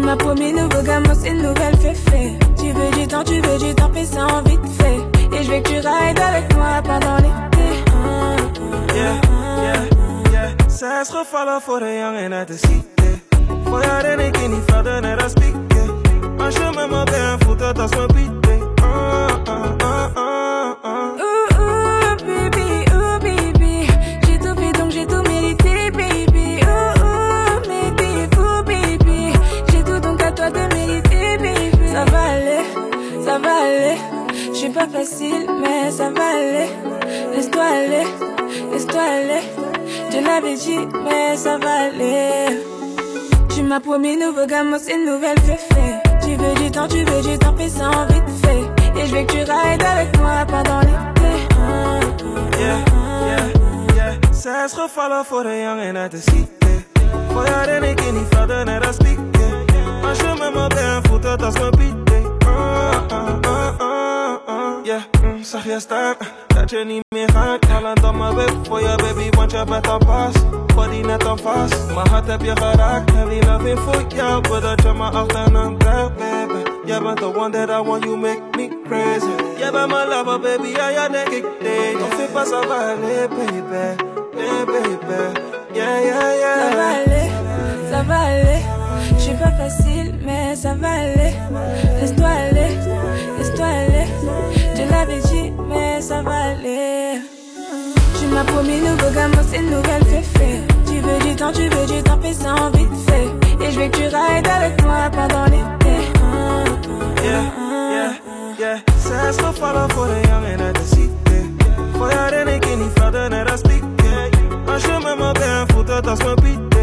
m'as promis nouveau gamin, c'est une nouvelle féfé. Tu veux du temps, fais ça en vite fait. Et je veux que tu rides avec moi pendant l'été. Zij gevallen voor de jongen uit de ziekte. Voor jou ren ik in die velden net als pieken. Als je met me bent, voelt het als mijn pieten. Baby. J'ai tout fait donc j'ai tout mérité, baby. Mais t'es fou, baby. J'ai tout donc à toi de mériter, baby. Ça va aller. Je suis pas facile, mais ça va aller. Laisse-toi aller. Je l'avais dit, mais ça va aller. Tu m'as promis nouveau gamin, c'est une nouvelle féfé. Tu veux du temps, fais ça en vite fait. Et je veux que tu rides avec moi pendant l'été. Zij is gevallen voor de jongen uit de ziekte. Voor jou ren ik in die velden net als pieken. Als je met me bent, voelt het als mijn pieten. Zag je staan, dat je niet meer gaat. Kalend op mijn wip voor je baby, want je bent al pas. Body net al vast, mijn hart heb je geraakt. Heavy loving voor jou, voordat je me achterna krijgt, baby. Jij bent the one that I want, you make me crazy. Jij bent mijn lover, baby, ja, denk ik deed. Of ik pas al baby, baby. Ça va aller. Je suis pas facile, mais ça va aller. Laisse-toi aller. Je l'avais dit, mais ça va aller. Tu m'as promis nouveau gamin, c'est une nouvelle féfé. Tu veux du temps, fais ça en vite fait. Et je veux que tu rides avec moi pendant l'été. Zij is gevallen voor de jongen uit de ziekte. Voor jou ren ik in die velden net als pieken. Als je met me bent, voelt het als mijn pieten.